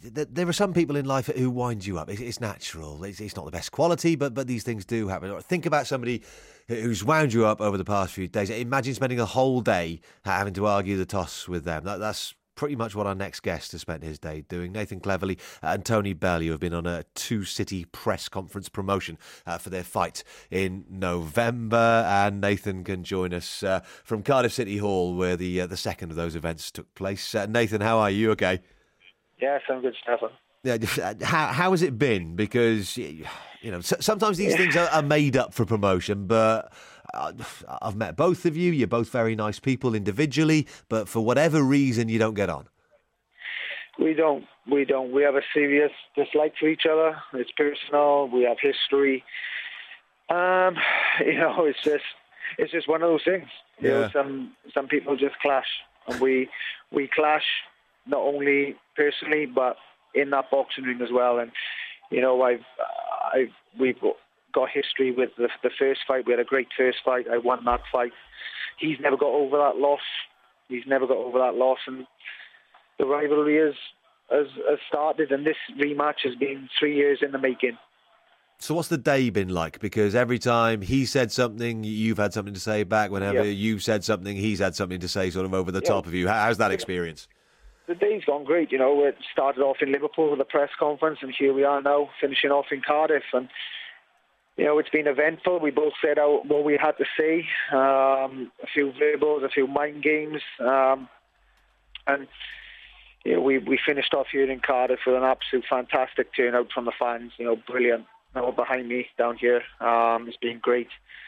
there are some people in life who wind you up. It's natural. It's not the best quality, but these things do happen. Think about somebody who's wound you up over the past few days. Imagine spending a whole day having to argue the toss with them. That's pretty much what our next guest has spent his day doing. Nathan Cleverly and Tony Bellew have been on a two-city press conference promotion for their fight in November, and Nathan can join us from Cardiff City Hall, where the second of those events took place. Nathan, how are you? Okay. Yes, I'm good, Stefan. Yeah, how has it been? Because sometimes these things are made up for promotion, but I've met both of you. You're both very nice people individually, but for whatever reason, you don't get on. We don't. We have a serious dislike for each other. It's personal. We have history. It's just one of those things. Yeah. Some people just clash, and we clash not only personally but in that boxing ring as well. And we've got history with the first fight. We had a great first fight. I won that fight. He's never got over that loss. And the rivalry has started, and this rematch has been 3 years in the making. So what's the day been like? Because every time he said something, you've had something to say back. Whenever you've said something, he's had something to say sort of over the top of you. How's that experience? The day's gone great. It started off in Liverpool with a press conference, and here we are now finishing off in Cardiff. And it's been eventful. We both said out what we had to say, a few verbals, a few mind games, and we finished off here in Cardiff with an absolute fantastic turnout from the fans. Brilliant. Behind me down here, it's been great.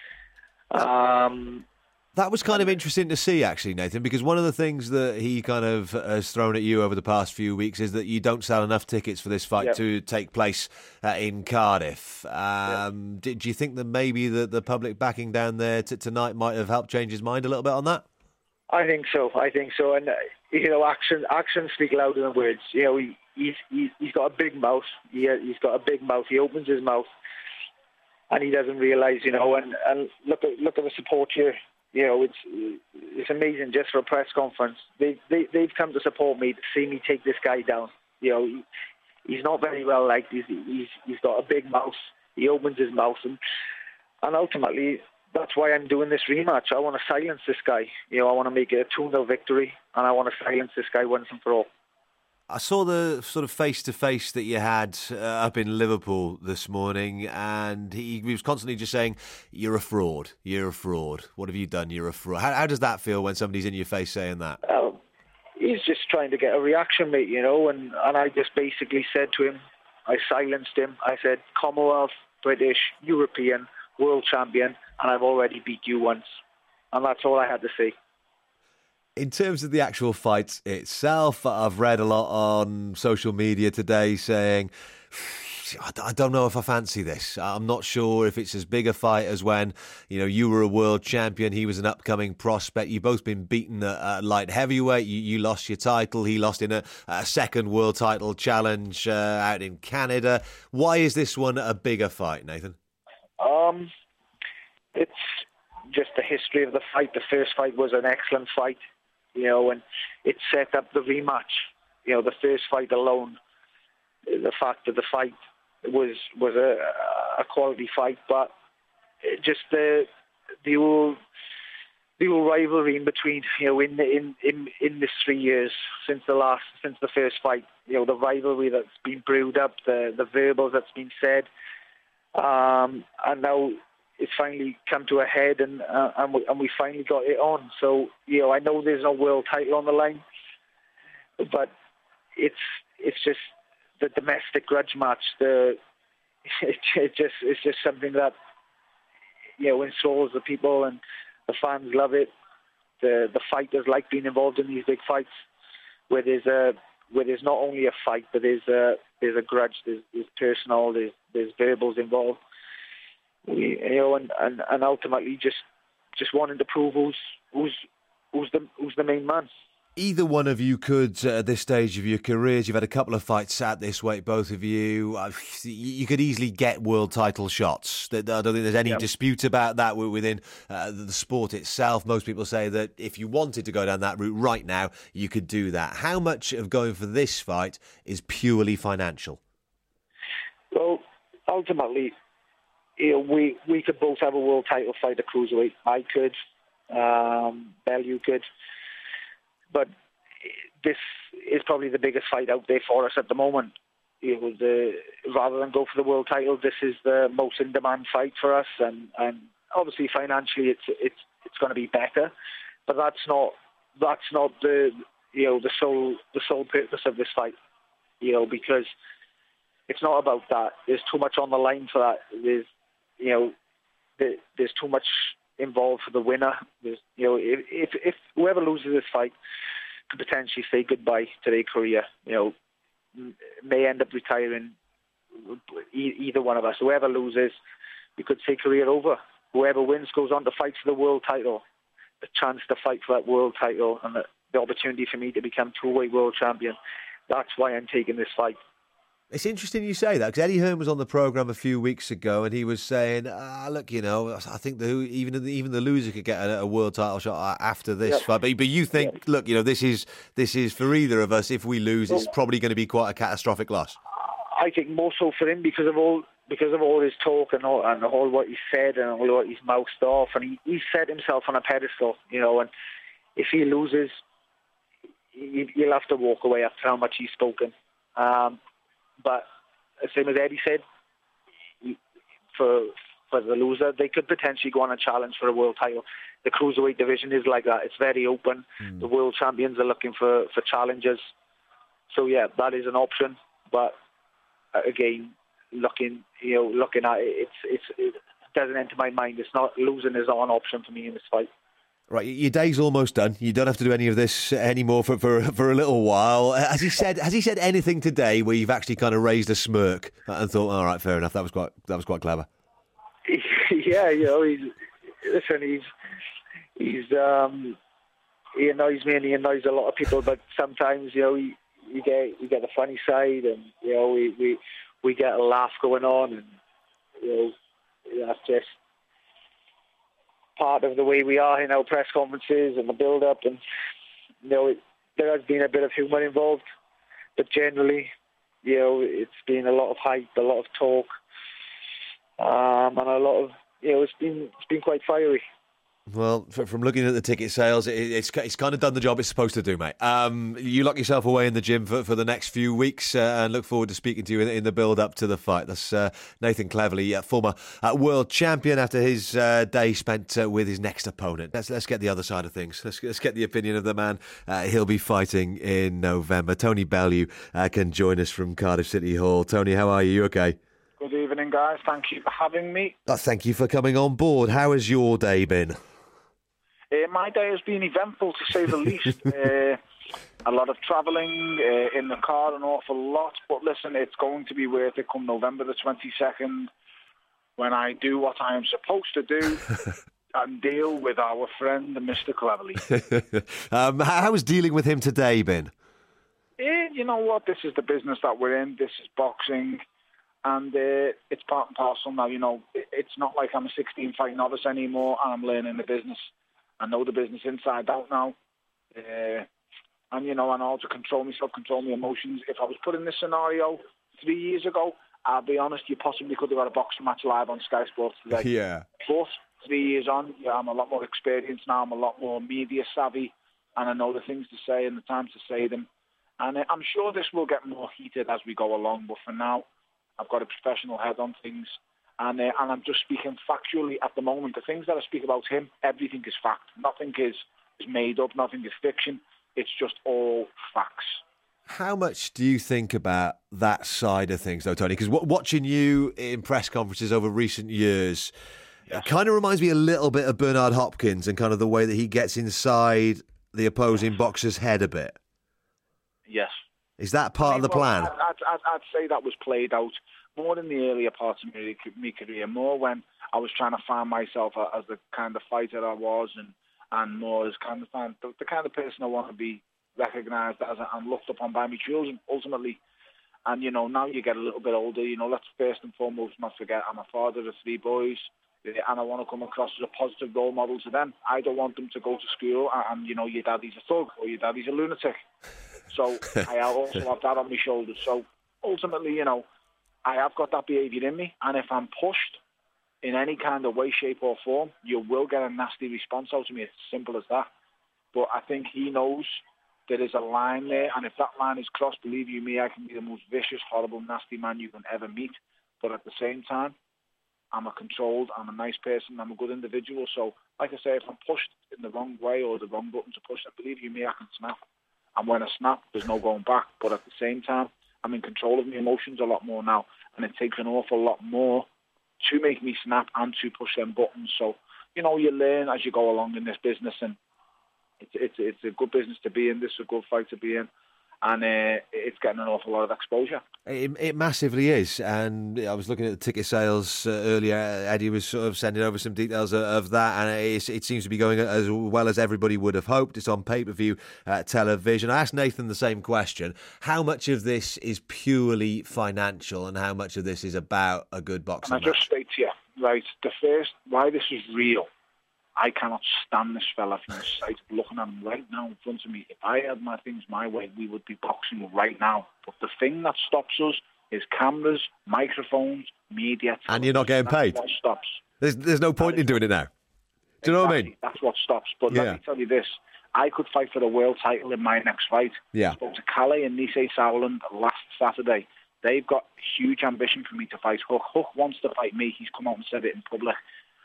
That was kind of interesting to see, actually, Nathan, because one of the things that he kind of has thrown at you over the past few weeks is that you don't sell enough tickets for this fight to take place in Cardiff. Do you think that maybe the public backing down there tonight might have helped change his mind a little bit on that? I think so. And, actions speak louder than words. He's got a big mouth. He's got a big mouth. He opens his mouth and he doesn't realise, and look at the support here. It's amazing just for a press conference. They've come to support me, to see me take this guy down. He's not very well liked. He's got a big mouth. He opens his mouth, and ultimately that's why I'm doing this rematch. I want to silence this guy. I want to make it a 2-0 victory, and I want to silence this guy once and for all. I saw the sort of face-to-face that you had up in Liverpool this morning, and he was constantly just saying, you're a fraud, you're a fraud. What have you done? You're a fraud. How does that feel when somebody's in your face saying that? He's just trying to get a reaction, mate, and I just basically said to him, I silenced him. I said, Commonwealth, British, European, world champion, and I've already beat you once. And that's all I had to say. In terms of the actual fight itself, I've read a lot on social media today saying, I don't know if I fancy this. I'm not sure if it's as big a fight as when, you were a world champion, he was an upcoming prospect. You've both been beaten at light heavyweight. You lost your title. He lost in a second world title challenge out in Canada. Why is this one a bigger fight, Nathan? It's just the history of the fight. The first fight was an excellent fight. And it set up the rematch. The first fight alone, the fact that the fight was a quality fight, but just the old rivalry in between, in this 3 years since the first fight, the rivalry that's been brewed up, the verbals that's been said, and now it's finally come to a head, and we finally got it on. So I know there's no world title on the line, but it's just the domestic grudge match. It's just something that enthralls the people, and the fans love it. The fighters like being involved in these big fights, where there's not only a fight, but there's a grudge, there's personal, there's verbals involved. And ultimately just wanting to prove who's the main man. Either one of you could, at this stage of your careers, you've had a couple of fights at this weight, both of you. You could easily get world title shots. I don't think there's any dispute about that within the sport itself. Most people say that if you wanted to go down that route right now, you could do that. How much of going for this fight is purely financial? Well, ultimately, we could both have a world title fight at cruiserweight. I could, Bellew could. But this is probably the biggest fight out there for us at the moment. Rather than go for the world title, this is the most in-demand fight for us, and obviously financially it's going to be better. But that's not the sole purpose of this fight. Because it's not about that. There's too much on the line for that. There's too much involved for the winner. If whoever loses this fight could potentially say goodbye to their career, may end up retiring. Either one of us, whoever loses, we could say career over. Whoever wins goes on to fight for the world title, the chance to fight for that world title, and the opportunity for me to become two-weight world champion. That's why I'm taking this fight. It's interesting you say that, because Eddie Hearn was on the programme a few weeks ago and he was saying, look, I think even the loser could get a world title shot after this fight. But you think, look, this is for either of us. If we lose, it's probably going to be quite a catastrophic loss. I think more so for him because of all his talk and all what he said and all what he's mouthed off. And he set himself on a pedestal, and if he loses, he'll have to walk away after how much he's spoken. But same as Eddie said, for the loser, they could potentially go on a challenge for a world title. The cruiserweight division is like that; it's very open. The world champions are looking for challenges. So yeah, that is an option. But again, looking at it, it doesn't enter my mind. It's not losing is not an option for me in this fight. Right, your day's almost done. You don't have to do any of this anymore for a little while. Has he said anything today where you've actually kind of raised a smirk and thought, all right, fair enough, that was quite clever? Yeah, he annoys me and he annoys a lot of people. But sometimes you get the funny side, and we get a laugh going on, and that's just part of the way we are in our press conferences and the build-up, and there has been a bit of humour involved, but generally, it's been a lot of hype, a lot of talk, and a lot of it's been quite fiery. Well, from looking at the ticket sales, it's kind of done the job it's supposed to do, mate. You lock yourself away in the gym for the next few weeks and look forward to speaking to you in the build-up to the fight. That's Nathan Cleverly, former world champion after his day spent with his next opponent. Let's get the other side of things. Let's get the opinion of the man he'll be fighting in November. Tony Bellew can join us from Cardiff City Hall. Tony, how are you? You okay? Good evening, guys. Thank you for having me. Thank you for coming on board. How has your day been? My day has been eventful, to say the least. A lot of travelling in the car, an awful lot. But listen, it's going to be worth it come November the 22nd when I do what I am supposed to do and deal with our friend, Mr. Cleverly. How has dealing with him today been? You know what? This is the business that we're in. This is boxing. And it's part and parcel now. It's not like I'm a 16-fight novice anymore and I'm learning the business. I know the business inside out now. And, I know how to control myself, control my emotions. If I was put in this scenario 3 years ago, I'll be honest, you possibly could have had a boxing match live on Sky Sports today. Yeah. But 3 years on, I'm a lot more experienced now. I'm a lot more media savvy. And I know the things to say and the time to say them. And I'm sure this will get more heated as we go along. But for now, I've got a professional head on things. And I'm just speaking factually at the moment. The things that I speak about him, everything is fact. Nothing is made up. Nothing is fiction. It's just all facts. How much do you think about that side of things, though, Tony? Because watching you in press conferences over recent years, it kind of reminds me a little bit of Bernard Hopkins and kind of the way that he gets inside the opposing boxer's head a bit. Yes. Is that part of the plan? I'd say that was played out more in the earlier parts of my career, more when I was trying to find myself as the kind of fighter I was, and more as kind of the kind of person I want to be recognised as and looked upon by my children, ultimately. And, now you get a little bit older, let's first and foremost not forget I'm a father of 3 boys, and I want to come across as a positive role model to them. I don't want them to go to school and, your daddy's a thug or your daddy's a lunatic. So I also have that on my shoulders. So ultimately, I have got that behaviour in me, and if I'm pushed in any kind of way, shape or form, you will get a nasty response out of me. It's as simple as that. But I think he knows there is a line there, and if that line is crossed, believe you me, I can be the most vicious, horrible, nasty man you can ever meet. But at the same time, I'm a nice person, I'm a good individual. So, like I say, if I'm pushed in the wrong way or the wrong button to push, believe you me, I can snap. And when I snap, there's no going back. But at the same time, I'm in control of my emotions a lot more now, and it takes an awful lot more to make me snap and to push them buttons. So, you learn as you go along in this business, and it's a good business to be in. This is a good fight to be in, and it's getting an awful lot of exposure. It massively is, and I was looking at the ticket sales earlier. Eddie was sort of sending over some details of that, and it seems to be going as well as everybody would have hoped. It's on pay-per-view television. I asked Nathan the same question. How much of this is purely financial, and how much of this is about a good boxing match? And I just state to you, right, why this is real. I cannot stand this fella from the sight of looking at him right now in front of me. If I had my things my way, we would be boxing right now. But the thing that stops us is cameras, microphones, media. And you're not getting paid. That's what stops. There's no point in doing it now. Do you know what I mean? That's what stops. But let me tell you this. I could fight for the world title in my next fight. Yeah. I spoke to Calais and Nisei Sauerland last Saturday. They've got huge ambition for me to fight Hook. Hook wants to fight me. He's come out and said it in public.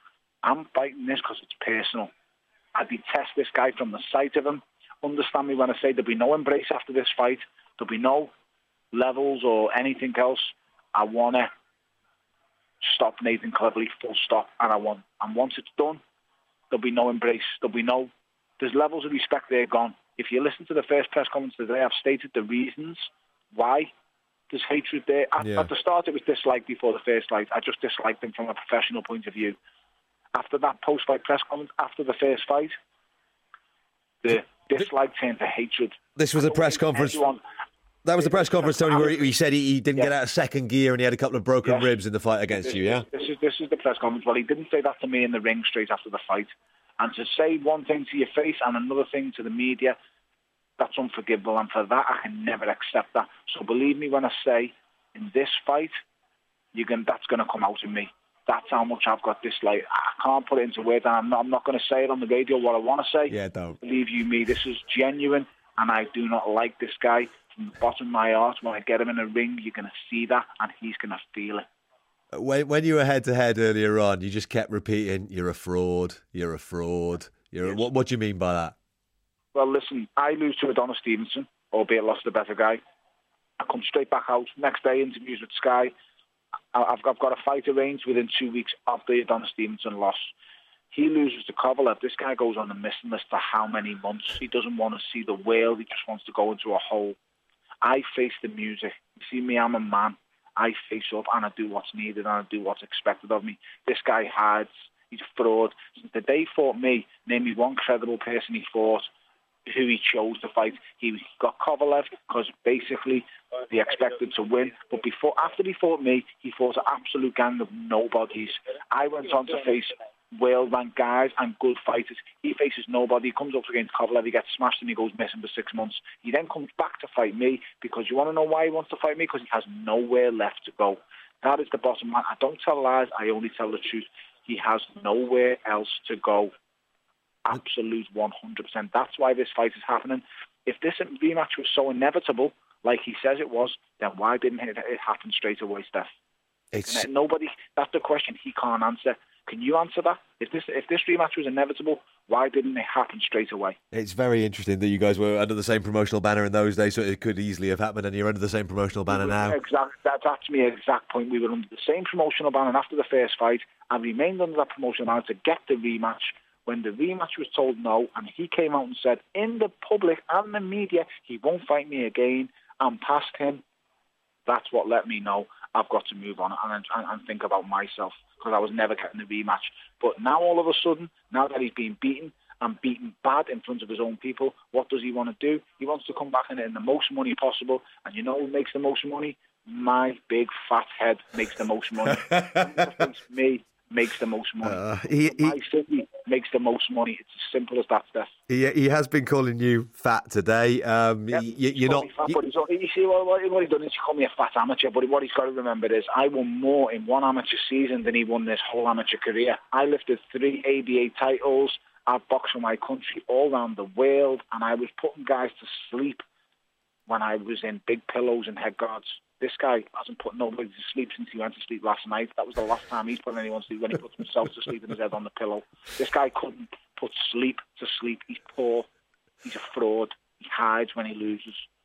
I'm fighting this because it's personal. I detest this guy from the sight of him. Understand me when I say there'll be no embrace after this fight. There'll be no levels or anything else. I want to stop Nathan Cleverly, full stop. And once it's done, there'll be no embrace. There's levels of respect there gone. If you listen to the first press conference today, I've stated the reasons why there's hatred there. At the start, it was dislike before the first fight. I just disliked him from a professional point of view. After that post-fight press conference, after the first fight, the dislike turned to hatred. This was a press conference. That was the press conference, Tony, where he said he didn't get out of second gear and he had a couple of broken ribs in the fight against you, yeah? This is the press conference. Well, he didn't say that to me in the ring straight after the fight. And to say one thing to your face and another thing to the media, that's unforgivable. And for that, I can never accept that. So believe me when I say, in this fight, that's going to come out in me. That's how much I've got dislike. I can't put it into words, and I'm not going to say it on the radio what I want to say. Yeah, don't. Believe you me, this is genuine, and I do not like this guy from the bottom of my heart. When I get him in a ring, you're going to see that, and he's going to feel it. When you were head-to-head earlier on, you just kept repeating, you're a fraud, you're a fraud. What do you mean by that? Well, listen, I lose to Adonis Stevenson, albeit lost a better guy. I come straight back out. Next day, interviews with Sky. I've got a fight arranged within 2 weeks of the Adonis Stevenson loss. He loses to Kovalev. This guy goes on the missing list for how many months? He doesn't want to see the world. He just wants to go into a hole. I face the music. You see me, I'm a man. I face up and I do what's needed and I do what's expected of me. This guy hides. He's a fraud. Since the day he fought me, name me one credible person he fought who he chose to fight. He got Kovalev because basically they expected to win. But after he fought me, he fought an absolute gang of nobodies. I went on to face world-ranked guys and good fighters. He faces nobody. He comes up against Kovalev, he gets smashed and he goes missing for 6 months. He then comes back to fight me because you want to know why he wants to fight me? Because he has nowhere left to go. That is the bottom line. I don't tell lies, I only tell the truth. He has nowhere else to go. Absolute 100%. That's why this fight is happening. If this rematch was so inevitable, like he says it was, then why didn't it happen straight away, Steph? Nobody. That's the question he can't answer. Can you answer that? If this rematch was inevitable, why didn't it happen straight away? It's very interesting that you guys were under the same promotional banner in those days, so it could easily have happened, and you're under the same promotional banner now. Exactly. That's my exact point. We were under the same promotional banner after the first fight, and remained under that promotional banner to get the rematch. When the rematch was told no, and he came out and said in the public and the media, he won't fight me again, I'm past him, that's what let me know I've got to move on and think about myself, because I was never getting the rematch. But now all of a sudden, now that he's been beaten and beaten bad in front of his own people, what does he want to do? He wants to come back in it in the most money possible. And you know who makes the most money? My big fat head makes the most money. Me makes the most money. My city makes the most money. It's as simple as that, Steph. He has been calling you fat today. You're not. You see what he's done is he called me a fat amateur. But what he's got to remember is I won more in one amateur season than he won this whole amateur career. I lifted 3 ABA titles. I've boxed for my country all around the world, and I was putting guys to sleep when I was in big pillows and head guards. This guy hasn't put nobody to sleep since he went to sleep last night. That was the last time he's put anyone to sleep, when he puts himself to sleep in his head on the pillow. This guy couldn't put sleep to sleep. He's poor. He's a fraud. He hides when he loses.